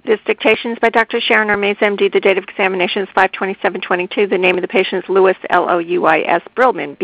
This dictation is by Dr. Sharon Armaze, MD. The date of examination is 5/27/22. The name of the patient is Louis, Louis Brillman,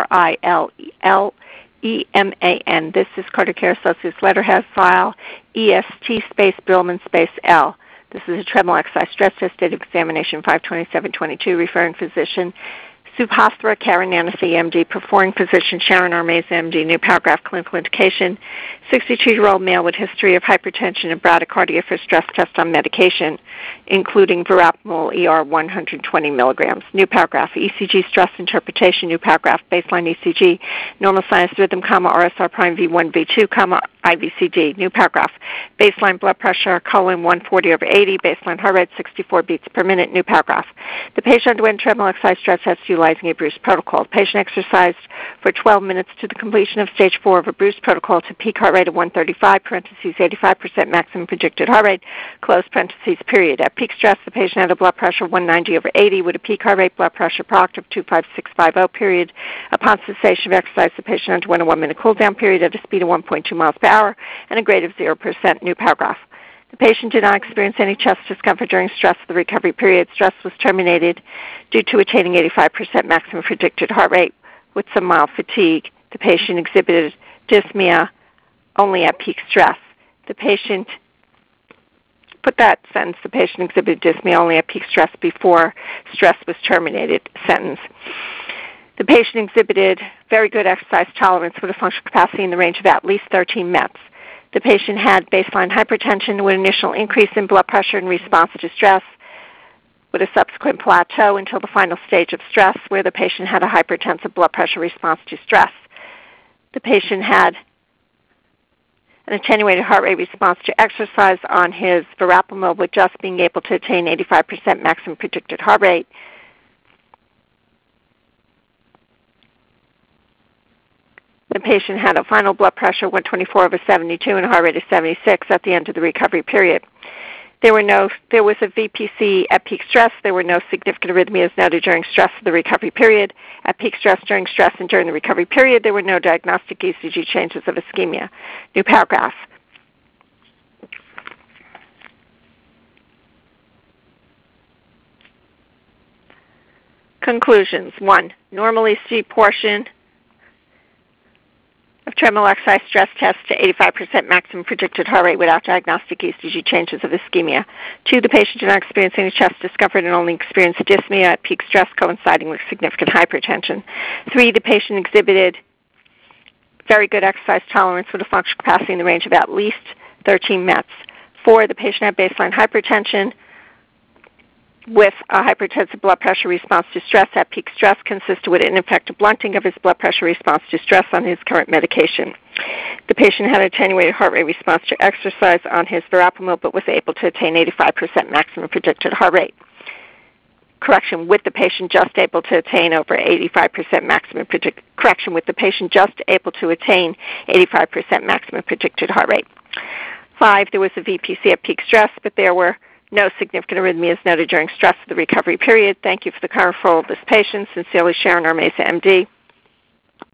Brilleman. This is Carter Care Associates letterhead file EST space Brillman space L. This is a treadmill exercise stress test, date of examination 5/27/22. Referring physician Subhasra Karananasi, MD. Performing physician Sharon Armaze, MD. New paragraph, clinical indication, 62-year-old male with history of hypertension and bradycardia for stress test on medication, including verapamil ER 120 milligrams. New paragraph, ECG stress interpretation. New paragraph, baseline ECG, normal sinus rhythm, RSR prime V1, V2, IVCD. New paragraph, baseline blood pressure, 140/80, baseline heart rate, 64 beats per minute. New paragraph. The patient underwent treadmill exercise stress test utilizing a Bruce protocol. The patient exercised for 12 minutes to the completion of stage 4 of a Bruce protocol to peak heart rate of 135, parentheses, 85% maximum predicted heart rate, close parentheses, period. At peak stress, the patient had a blood pressure of 190/80 with a peak heart rate blood pressure product of 25650, period. Upon cessation of exercise, the patient underwent a 1-minute cool-down period at a speed of 1.2 miles per hour and a grade of 0%. New paragraph. The patient did not experience any chest discomfort during stress of the recovery period. Stress was terminated due to attaining 85% maximum predicted heart rate with some mild fatigue. The patient exhibited dyspnea only at peak stress. The patient, put that sentence, the patient exhibited dyspnea only at peak stress before stress was terminated, sentence. The patient exhibited very good exercise tolerance with a functional capacity in the range of at least 13 METs. The patient had baseline hypertension with initial increase in blood pressure in response to stress, with a subsequent plateau until the final stage of stress where the patient had a hypertensive blood pressure response to stress. The patient had an attenuated heart rate response to exercise on his verapamil with just being able to attain 85% maximum predicted heart rate. The patient had a final blood pressure 124/72 and a heart rate of 76 at the end of the recovery period. There was a VPC at peak stress. There were no significant arrhythmias noted during stress of the recovery period. At peak stress, during stress, and during the recovery period, there were no diagnostic ECG changes of ischemia. New paragraph. Conclusions. 1. Normal ECG portion of treadmill exercise stress test to 85% maximum predicted heart rate without diagnostic ECG changes of ischemia. 2. The patient did not experience any chest discomfort and only experienced dyspnea at peak stress coinciding with significant hypertension. 3. The patient exhibited very good exercise tolerance with a functional capacity in the range of at least 13 METs. 4. The patient had baseline hypertension with a hypertensive blood pressure response to stress at peak stress consistent with ineffective blunting of his blood pressure response to stress on his current medication. The patient had an attenuated heart rate response to exercise on his verapamil but was able to attain 85% maximum predicted heart rate. Correction, with the patient just able to attain over 85% maximum predicted, correction, with the patient just able to attain 85% maximum predicted heart rate. 5, there was a VPC at peak stress, but there were no significant arrhythmias noted during stress of the recovery period. Thank you for the current referral of this patient. Sincerely, Sharon Armaze, MD.